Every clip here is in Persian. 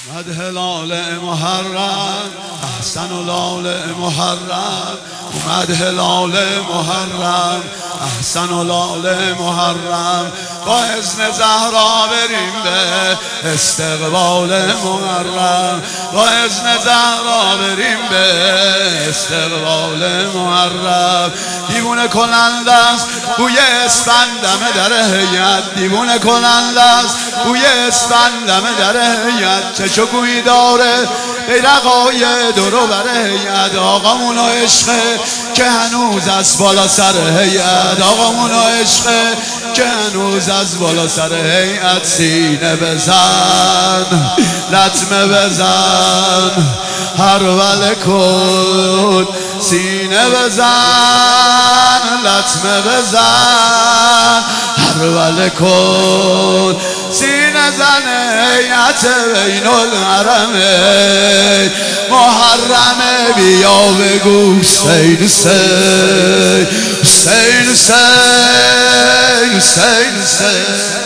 اومد هلال محرم، احسن الهلال محرم. اومد هلال محرم، احسن الهلال محرم. با اذن زهرا بریم به استقبال محرم. با اذن زهرا بریم به استقبال محرم. دیوونه کننده است بوی اسفندمه در هیئت، دیوونه کننده است بوی اسفندمه در هیئت. چه گویی داره بیرقای درو بر هیئت. آقامون عشقه که هنوز از بالا سر هیئت. آقامون عشقه که هنوز از بالا سر هیئت. سینه بزن لطمه بزن هرول کن، سینه بزن لطمه بزن هرول کن. سینه زن هیئت بین الحرمین محرمه. بیا بگو حسین حسین حسین حسین حسین حسین.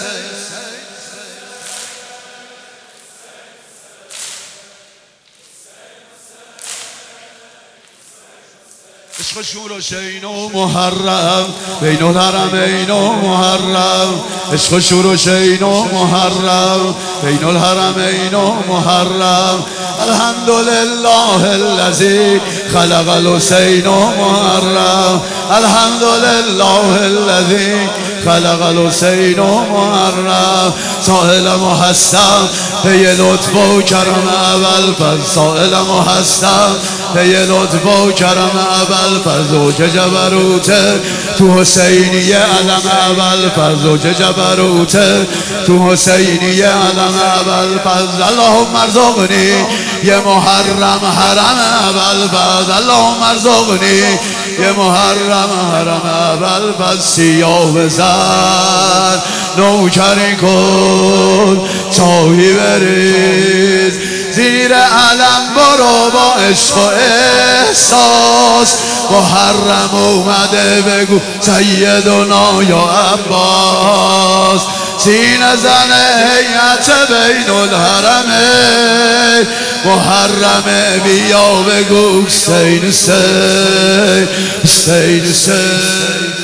عشق شور و شین و محرم بین الحرمین و محرم. عشق شور و شین و محرم بین الحرمین و محرم. الحمدلله الذی خلق الحسین و محرم. الحمدلله الذی خلق الحسین و محرم. سائل محسن پی لطف و کرم اول فضل. سائل محسن پی لطف و کرم اول فضل. و که جبروت تو حسینی علم اول فضل. و که جبروت تو حسینی علم اول فضل. اللهم ارزقنی یه محرم حرم اول فضل. اللهم ارزقنی یه محرم حرم اول فضل. سیاه بزن نوکری کن چاهی بریز زیر علم برو با عشق و احساس. محرم اومده بگو سیدنا یا عباس. سینه زن هیئت بین الحرمین محرمه. بیا بگو حسین حسین حسین حسین.